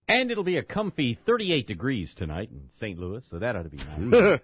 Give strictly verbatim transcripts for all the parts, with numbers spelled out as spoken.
And it'll be a comfy thirty-eight degrees tonight in Saint Louis, so that ought to be nice.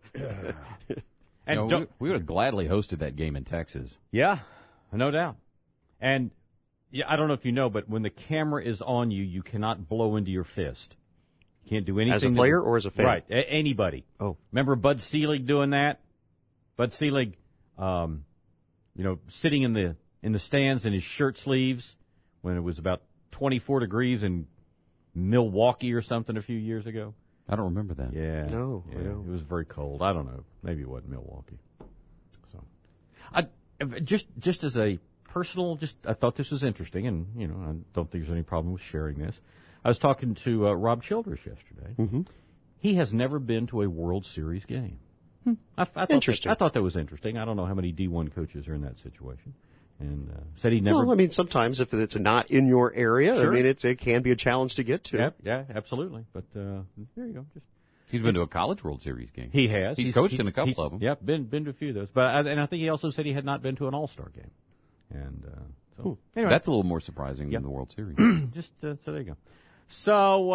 And you know, we, we would have gladly hosted that game in Texas. Yeah, no doubt. And yeah, I don't know if you know, but when the camera is on you, you cannot blow into your fist. You can't do anything. As a player that, or as a fan? Right, a- anybody. Oh. Remember Bud Selig doing that? Bud Selig, um, you know, sitting in the in the stands in his shirt sleeves when it was about twenty-four degrees in Milwaukee or something a few years ago. I don't remember that. Yeah. No, yeah, I don't. It was very cold. I don't know. Maybe it wasn't Milwaukee. So, I just just as a personal, just I thought this was interesting, and you know, I don't think there's any problem with sharing this. I was talking to uh, Rob Childress yesterday. Mm-hmm. He has never been to a World Series game. Hmm. I, I thought Interesting. That, I thought that was interesting. I don't know how many D one coaches are in that situation, and uh, said he never. Well, I mean, sometimes if it's not in your area, Sure. I mean, it's, it can be a challenge to get to. Yeah, yeah, absolutely. But uh, there you go. Just He's been to a College World Series game. he has. He's, coached in a couple of them. Yep, been been to a few of those. But I, and I think he also said he had not been to an All Star game, and uh, so Hmm. anyway, That's a little more surprising Yep. than the World Series. just uh, so there you go. So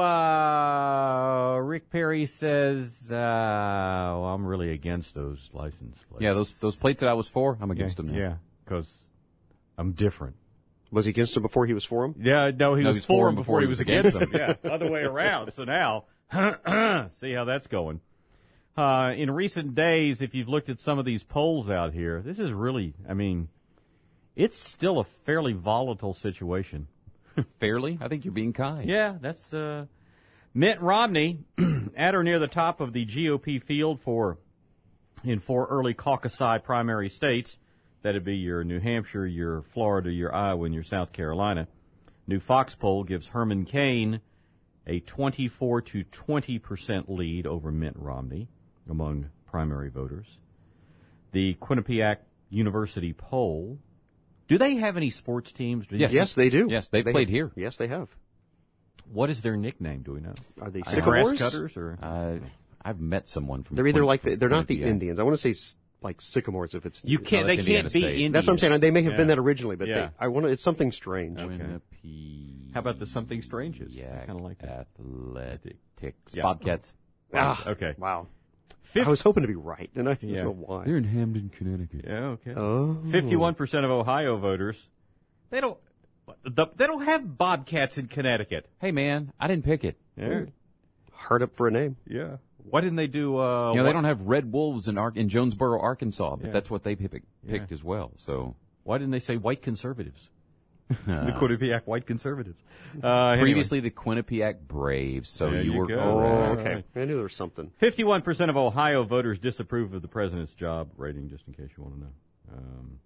uh, Rick Perry says, uh, well, "I'm really against those license plates." Yeah, those those plates that I was for, I'm yeah, against them now. Yeah, because I'm different. Was he against him before he was for him? Yeah, no, he No, was he was for him before he was against him. Yeah, other way around. So now, see how that's going. Uh, in recent days, if you've looked at some of these polls out here, this is really, I mean, it's still a fairly volatile situation. Fairly? I think you're being kind. Yeah, that's uh, Mitt Romney at or near the top of the G O P field for in four early caucus primary states. That'd be your New Hampshire, your Florida, your Iowa, and your South Carolina. New Fox poll gives Herman Cain a twenty-four to twenty percent lead over Mitt Romney among primary voters. The Quinnipiac University poll. Do they have any sports teams? Do Yes. Yes, they do. Yes, they've They played have. here. Yes, they have. What is their nickname? Do we know? Are they Grass sycamores? cutters or? Uh, I've met someone from. They're either Quin- like the, from they're not the Quinnipiac. Indians. I want to say s- like sycamores if it's You can't. No, they that's can't Indiana be State. Indians. That's what I'm saying. They may have Yeah. been that originally, but Yeah. they, I want to. It's something strange. Quinnipiac. How about the something stranges? I kind of like that. Athletics. Yeah. Bobcats. Ah, Okay. Wow. Fif- I was hoping to be right, and I don't Yeah. know why. They're in Hamden, Connecticut. Yeah. Okay. Oh. Fifty-one percent of Ohio voters. They don't. The, they don't have Bobcats in Connecticut. Hey, man, I didn't pick it. Yeah. Hard up for a name. Yeah. Why didn't they do? Uh, You know, what- they don't have Red Wolves in, Ar- in Jonesboro, Arkansas, but Yeah. that's what they picked, picked Yeah. as well. So Why didn't they say white conservatives? the Quinnipiac white conservatives. Uh, anyway. previously the Quinnipiac Braves. So There you, you were go. Oh, correct. okay. I knew there was something. Fifty-one percent of Ohio voters disapprove of the president's job rating. Just in case you want to know. Um,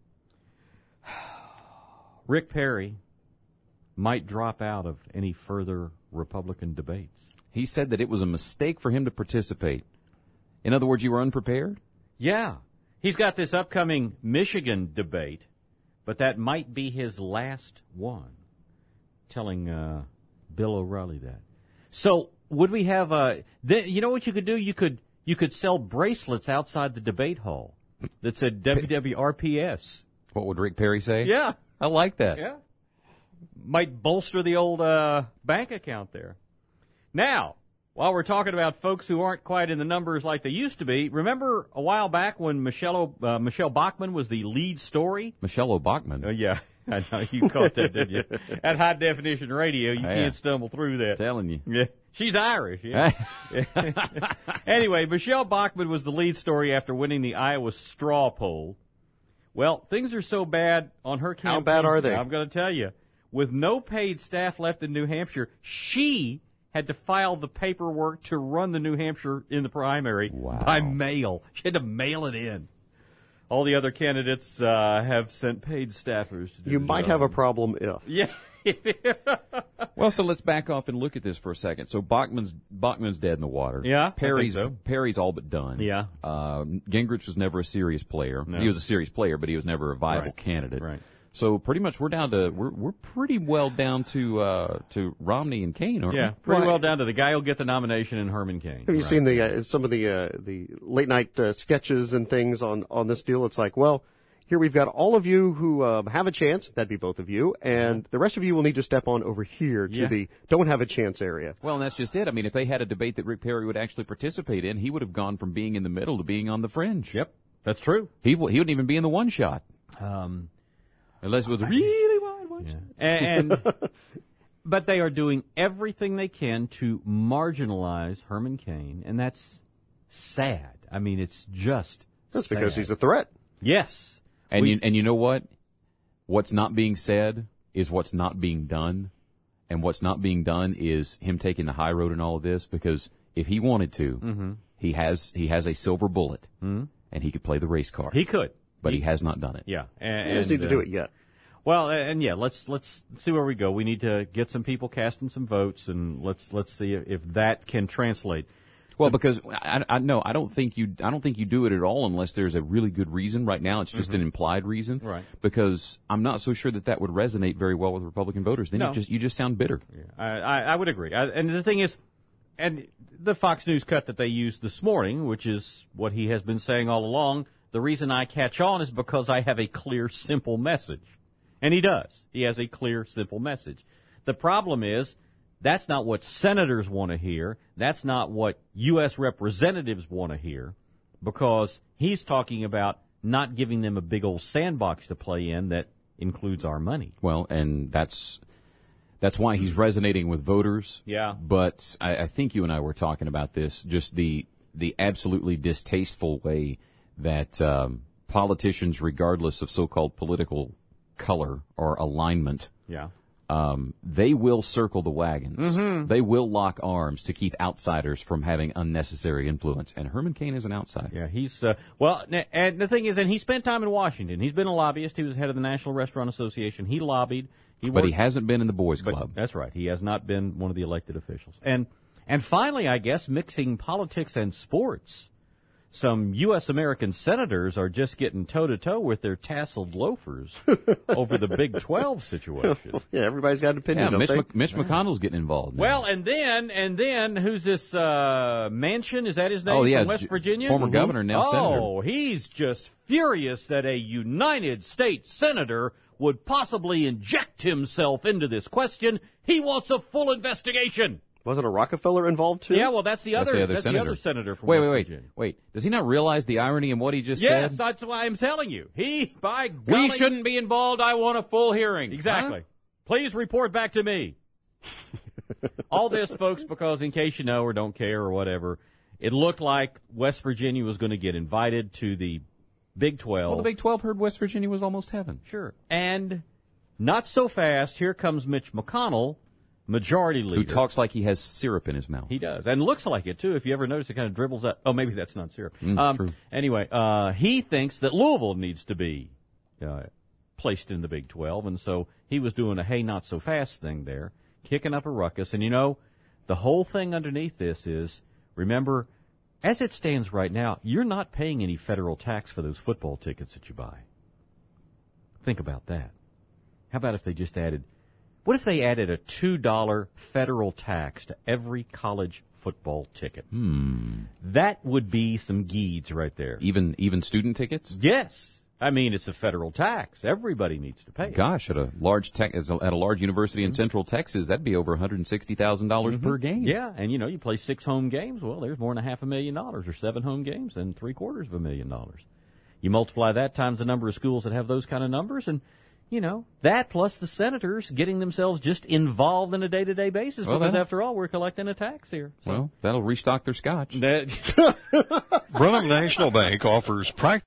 Rick Perry might drop out of any further Republican debates. He said that it was a mistake for him to participate. In other words, you were unprepared? Yeah. He's got this upcoming Michigan debate, but that might be his last one, telling uh, Bill O'Reilly that. So would we have a, th- you know what you could do? You could you could sell bracelets outside the debate hall that said W W R P S. What would Rick Perry say? Yeah. I like that. Yeah. Might bolster the old uh, bank account there. Now, while we're talking about folks who aren't quite in the numbers like they used to be, remember a while back when Michelle O- uh, Michelle Bachmann was the lead story? Michelle O'Bachman. Oh, yeah. I know. You caught that, didn't you? At high definition radio, you Yeah. can't stumble through that. Telling you. Yeah. She's Irish. Yeah. Anyway, Michelle Bachmann was the lead story after winning the Iowa straw poll. Well, things are so bad on her campaign. How bad are they? I'm going to tell you. With no paid staff left in New Hampshire, she had to file the paperwork to run the New Hampshire in the primary Wow. by mail. She had to mail it in. All the other candidates uh, have sent paid staffers to do You the might job. have a problem if. Yeah. Well, so let's back off and look at this for a second. So Bachman's Bachman's dead in the water. Yeah, I think Perry's so. Perry's all but done. Yeah. Uh, Gingrich was never a serious player. No. He was a serious player, but he was never a viable Right. candidate. Right. So pretty much we're down to we're we're pretty well down to uh, to Romney and Kane, aren't Yeah, we? pretty Well, well down to the guy who'll get the nomination and Herman Cain. Have you seen the uh, some of the uh, the late night uh, sketches and things on on this deal? It's like, well, here we've got all of you who um, have a chance. That'd be both of you. And the rest of you will need to step on over here to Yeah. the don't have a chance area. Well, and that's just it. I mean, if they had a debate that Rick Perry would actually participate in, he would have gone from being in the middle to being on the fringe. Yep, that's true. He, w- he wouldn't even be in the one shot. Um, Unless it was a really wide one shot. and, and but they are doing everything they can to marginalize Herman Cain, and that's sad. I mean, it's just That's sad. because he's a threat. Yes. And We- you, and you know what? What's not being said is what's not being done. And what's not being done is him taking the high road in all of this, because if he wanted to, Mm-hmm. he has he has a silver bullet, and he could play the race card. he could, but he, has not done it. yeah. And, You just and, need to do uh, it yet. Well, and yeah, let's let's see where we go. We need to get some people casting some votes, and let's let's see if, if that can translate. Well, because I, I no, I don't think you I don't think you do it at all unless there's a really good reason. Right now, it's just an implied reason. Right. Because I'm not so sure that that would resonate very well with Republican voters. Then No. you just you just sound bitter. I, I, I would agree. I, and the thing is, and the Fox News cut that they used this morning, which is what he has been saying all along, the reason I catch on is because I have a clear, simple message. And he does. He has a clear, simple message. The problem is, that's not what senators want to hear. That's not what U S representatives want to hear, because he's talking about not giving them a big old sandbox to play in that includes our money. Well, and that's that's why he's resonating with voters. Yeah. But I, I think you and I were talking about this, just the the absolutely distasteful way that um, politicians, regardless of so-called political color or alignment, Yeah. um, they will circle the wagons. They will lock arms to keep outsiders from having unnecessary influence. And Herman Cain is an outsider. Yeah, he's uh, well, n- and the thing is, and he spent time in Washington. He's been a lobbyist. He was head of the National Restaurant Association. He lobbied. He But he worked- hasn't been in the boys' but club. That's right. He has not been one of the elected officials. And and finally, I guess mixing politics and sports. Some U S American senators are just getting toe to toe with their tasseled loafers over the Big twelve situation. Yeah, everybody's got an opinion, Yeah, don't Mitch, they? Mc, Mitch McConnell's getting involved now. Well, and then and then who's this uh, Manchin? Is that his name? Oh, yeah, from West J- Virginia, former governor, now oh, senator. Oh, he's just furious that a United States senator would possibly inject himself into this question. He wants a full investigation. Wasn't a Rockefeller involved too? Yeah, well, that's the That's other. the other that's senator. the other senator from wait, West wait, wait, Virginia. wait. Does he not realize the irony in what he just Yes, said? that's why I'm telling you. He, by We golly- shouldn't be involved. I want a full hearing. Exactly. Huh? Please report back to me. All this, folks, because in case you know or don't care or whatever, it looked like West Virginia was going to get invited to the Big twelve. Well, the Big twelve heard West Virginia was almost heaven. Sure. And not so fast. Here comes Mitch McConnell, majority leader. Who talks like he has syrup in his mouth. He does, and looks like it too. If you ever notice, it kind of dribbles out. Oh, maybe that's not syrup. Mm, um, true. Anyway, uh, he thinks that Louisville needs to be uh, placed in the Big twelve, and so he was doing a "hey, not so fast" thing there, kicking up a ruckus. And you know, the whole thing underneath this is, remember, as it stands right now, you're not paying any federal tax for those football tickets that you buy. Think about that. How about if they just added? What if they added a two dollar federal tax to every college football ticket? Hmm. That would be some geeds right there. Even even student tickets? Yes. I mean, it's a federal tax. Everybody needs to pay it. Gosh, at a large tech, at a large university in Central Texas, that'd be over one hundred sixty thousand dollars per game. Yeah, and you know, you play six home games, well, there's more than a half a million dollars, or seven home games, and three quarters of a million dollars. You multiply that times the number of schools that have those kind of numbers, and you know, that plus the senators getting themselves just involved in a day-to-day basis, Well, because that- after all, we're collecting a tax here. So Well, that'll restock their scotch. that Roanoke National Bank offers practical